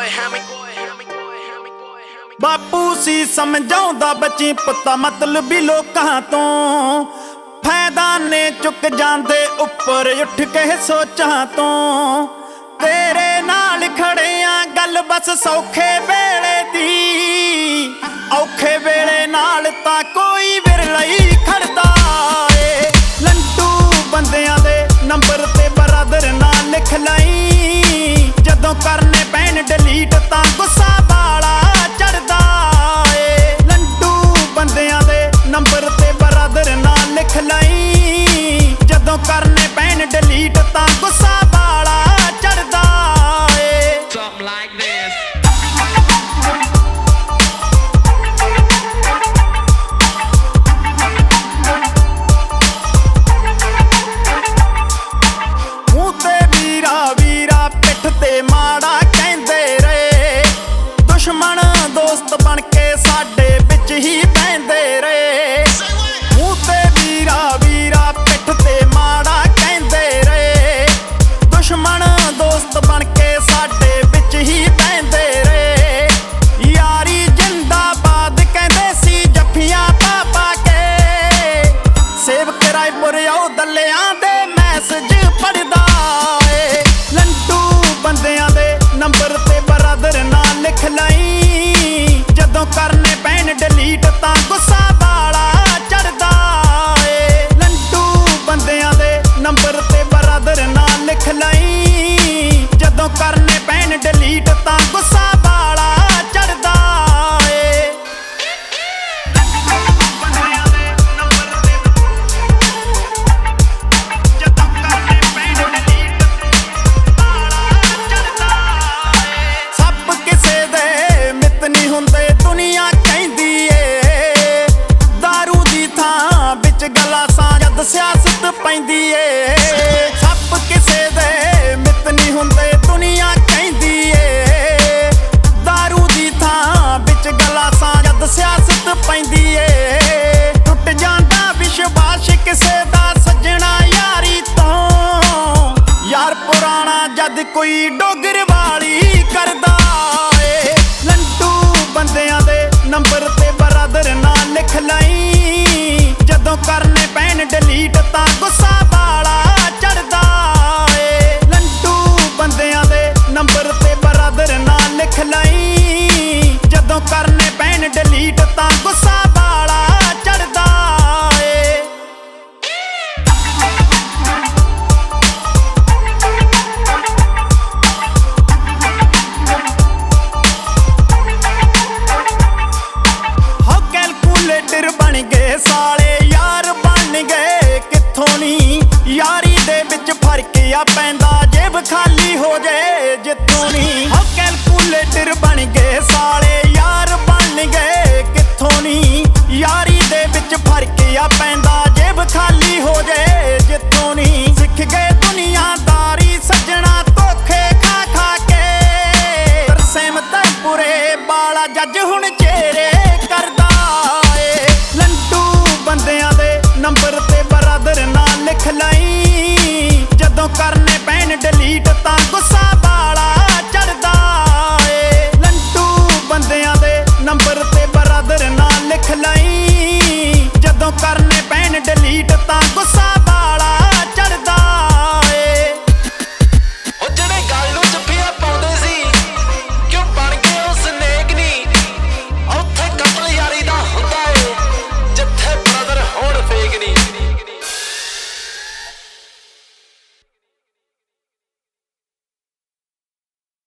ਬਾਪੂ ਸੀ ਸਮਝਾਉਂਦਾ ਬੱਚੀ ਪੁੱਤਾ ਮਤਲਬੀ ਲੋਕਾਂ ਤੋਂ ਫਾਇਦਾ ਨੇ ਚੁੱਕ ਜਾਂਦੇ ਉੱਪਰ ਉੱਠ ਕੇ ਸੋਚਾਂ ਤੋਂ ਤੇਰੇ ਨਾਲ ਖੜਿਆਂ ਗੱਲ ਬਸ ਸੌਖੇ ਵੇਲੇ ਦੀ ਔਖੇ ਵੇਲੇ ਨਾਲ ਤਾਂ ਕੋਈ ਵਿਰਲਾ ਹੀ ਖੜਦਾ ਏ ਲੰਟੂ ਬੰਦਿਆਂ ਦੇ ਨੰਬਰ ਤੇ ਬਰਾਦਰ ਨਾਲ ਲਿਖ ਲਈ ਜਦੋਂ ਕਰਨੇ ਪੈਣ ਡਿਲੀਟ ਤਾਂ ਗੁੱਸਾ ਵਾਲਾ ਚੜਦਾ ਏ ਲੰਟੂ ਬੰਦਿਆਂ ਦੇ ਨੰਬਰ ਤੇ ਬਰਾਦਰ ਨਾਲ ਲਿਖ ਲਈ ਜਦੋਂ ਕਰਨੇ ਪੈਣ ਡਿਲੀਟ ਤਾਂ ਗੁੱਸਾ ਵਾਲਾ ਚੜਦਾ ਏ something like this ਮਾੜਾ ਕਹਿੰਦੇ ਰਹੇ ਦੁਸ਼ਮਣ ਦੋਸਤ ਬਣ ਕੇ ਸਾਡੇ ਵਿੱਚ ਹੀ ਬਹਿੰਦੇ ਰਹੇ ਮੂੰਹ ਤੇ ਵੀਰਾ ਵੀਰਾ ਪਿੱਠ ਤੇ ਮਾੜਾ ਕਹਿੰਦੇ ਰਹੇ ਦੁਸ਼ਮਣ ਦੋਸਤ ਬਣ ਕੇ ਸਾਡੇ ਵਿੱਚ ਹੀ ਬਹਿੰਦੇ ਰਹੇ ਯਾਰੀ ਜਿੰਦਾਬਾਦ ਕਹਿੰਦੇ ਸੀ ਜੱਫੀਆਂ ਪਾ ਪਾ ਕੇ ਸੇਵਕ ਰਾਏਪੁਰ ਆਓ ਦੱਲਿਆਂ ਦੇ ਮੈਸੇਜ ਪੜਦਾ ਏ ਲੰਟੂ ਬੰਦਿਆਂ ਦੇ ਨੰਬਰ ਤੇ ਬਰਾਦਰ ਨਾਲ ਲਿਖ ਲਈ ਜਦੋਂ ਕਰਨੇ ਪੈਣ ਡਿਲੀਟ ਤਾਂ ਗੁੱਸਾ ਵਾਲਾ ਚੜਦਾ ਏ ਲੰਟੂ ਬੰਦਿਆਂ ਦੇ ਨੰਬਰ ਤੇ ਬਰਾਦਰ ਨਾਲ ਲਿਖ ਲਈ ਜਦੋਂ ਕਰਨੇ ਪੈਣ ਡਿਲੀਟ ਤਾਂ ਗੁੱਸਾ ਵਾਲਾ ਚੜਦਾ ਏ ਹੁੰਦੇ ਦੁਨੀਆ ਕਹਿੰਦੀ ਏ ਦਾਰੂ ਦੀ ਥਾਂ ਵਿੱਚ ਗਲਾਸਾਂ ਜਦ ਸਿਆਸਤ ਪੈਂਦੀ ਏ ਸੱਪ ਕਿਸੇ ਦੇ ਮਿੱਤ ਨਹੀਂ ਹੁੰਦੇ ਦੁਨੀਆ ਕਹਿੰਦੀ ਏ ਦਾਰੂ ਦੀ ਥਾਂ ਵਿੱਚ ਗਲਾਸਾਂ ਜਦ ਸਿਆਸਤ ਪੈਂਦੀ ਏ ਟੁੱਟ ਜਾਂਦਾ ਵਿਸ਼ਵਾਸ ਕਿਸੇ ਦਾ ਸੱਜਣਾ ਯਾਰੀ ਤੋਂ ਯਾਰ ਪੁਰਾਣਾ ਜਦ ਕੋਈ ਡੋਗਰ ਵਾਲੀ ਕਰਦਾ ਬੰਦਿਆਂ ਦੇ ਨੰਬਰ ਤੇ ਬਰਾਦਰ ਨਾਲ ਲਿਖ ਲਈ ਜਦੋਂ ਕਰਨੇ ਪੈਣ ਡਿਲੀਟ ਤਾਂ ਗੁੱਸਾ ਵਾਲਾ ਚੜਦਾ ਏ ਲੰਟੂ ਬੰਦਿਆਂ ਦੇ ਨੰਬਰ ਤੇ ਬਰਾਦਰ ਨਾਲ ਲਿਖ ਲਈ ਜਦੋਂ ਕਰਨੇ ਪੈਣ ਡਿਲੀਟ ਤਾਂ ਗੁੱਸਾ ਵਾਲਾ ਚੜਦਾ ਏ ਬਣ ਗਏ ਸਾਲੇ ਯਾਰ ਬਣ ਗਏ ਕਿੱਥੋਂ ਨੀ ਯਾਰੀ ਦੇ ਵਿੱਚ ਫਰਕ ਆ ਪੈਂਦਾ ਜੇਬ ਖਾਲੀ ਹੋ ਜੇ ਜਿੱਥੋਂ ਨੀ ਹੋ ਕੈਲਕੂਲੇਟਰ ਬਣ ਗਏ ਸਾਲੇ ਯਾਰ ਬਣ ਗਏ ਕਿੱਥੋਂ ਨੀ ਯਾਰੀ ਦੇ ਵਿੱਚ ਫਰਕ ਆ ਪੈਂਦਾ ਜੇਬ ਖਾਲੀ ਹੋ ਜੇ ਜਿੱਥੋਂ ਨੀ ਸਿੱਖ ਗਏ ਦੁਨੀਆਦਾਰੀ ਸੱਜਣਾ ਧੋਖੇ ਖਾ ਖਾ ਕੇ ਤਰਸੇਮ ਤੈਪੁਰੇ ਬਾਲਾ ਜੱਜ ਹੁਣ ਚਿਹਰੇ ਕਰਦਾ ਬੰਦਿਆਂ ਦੇ ਨੰਬਰ ਤੇ ਬਰਾਦਰ ਨਾਲ ਲਿਖ ਲਈ ਜਦੋਂ ਕਰਨੇ ਪੈਣ ਡਿਲੀਟ ਤਾਂ ਗੁੱਸਾ ਵਾਲਾ ਚੜਦਾ ਏ ਲੰਟੂ ਬੰਦਿਆਂ ਦੇ ਨੰਬਰ ਤੇ ਬਰਾਦਰ ਨਾਲ ਲਿਖ ਲਈ ਜਦੋਂ ਕਰਨੇ ਪੈਣ ਡਿਲੀਟ ਤਾਂ ਗੁੱਸਾ